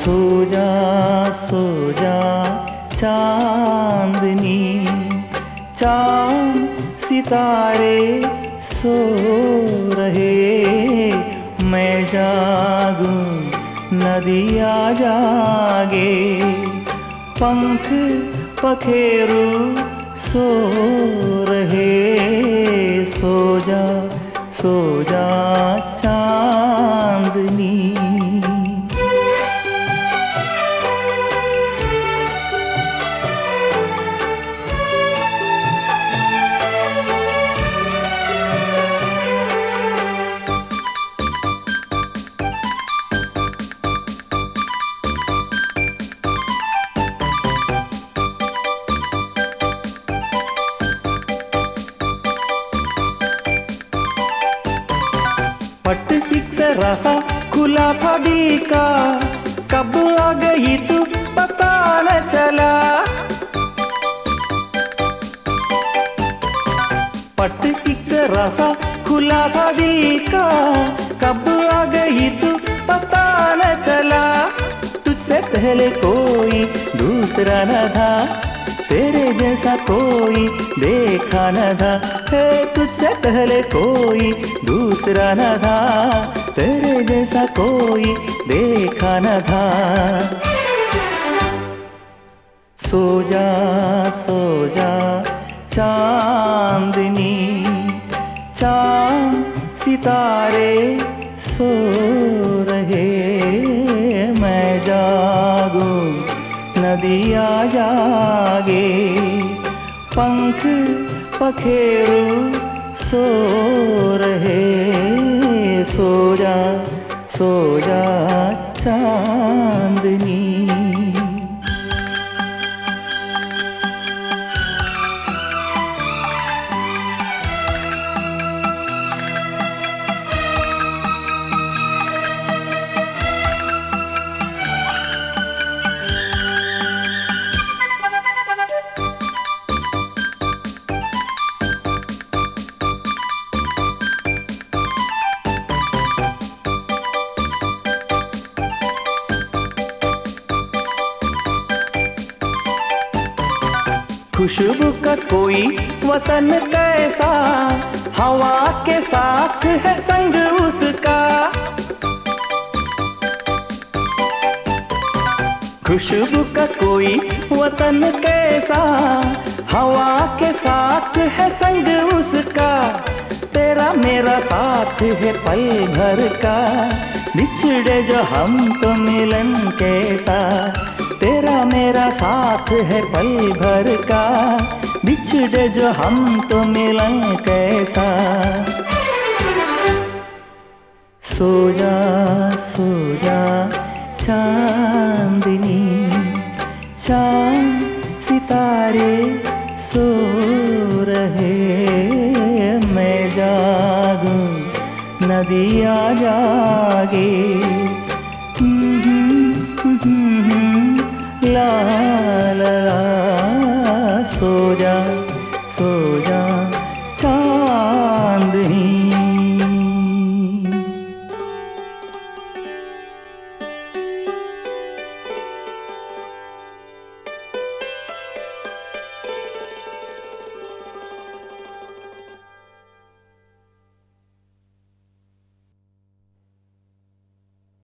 सो जा चांदनी, चांद सितारे सो रहे, मैं जागूं नदियाँ जागे, पंख पखेरू सो रहे, सो जा चांदनी। पट एक जरा सा खुला था दिल का, कब आ गई तू पता न चला। पट एक जरा सा खुला था दिल का, कब आ गई तू पता न चला। तुझसे पहले कोई दूसरा न था, तेरे जैसा कोई देखा न था। तुझसे पहले कोई दूसरा न था, तेरे जैसा कोई देखा न था। सो जा चांदनी, चांद सितारे सो रहे, मैं जागूं नदियाँ जागे, पंख पखेरू सो रहे, सो जा चांदनी। खुशबू का कोई वतन कैसा, हवा के साथ है संग उसका। खुशबू का कोई वतन कैसा, हवा के साथ है संग उसका। तेरा मेरा साथ है पल भर का, बिछड़े जो हम तो मिलन कैसा। तेरा मेरा साथ है पल भर का, बिछड़े जो हम तो मिलन कैसा। सो जा चांदनी, चांद सितारे सो रहे, मैं जागूं नदियाँ जागे। ला ला ला, सो जा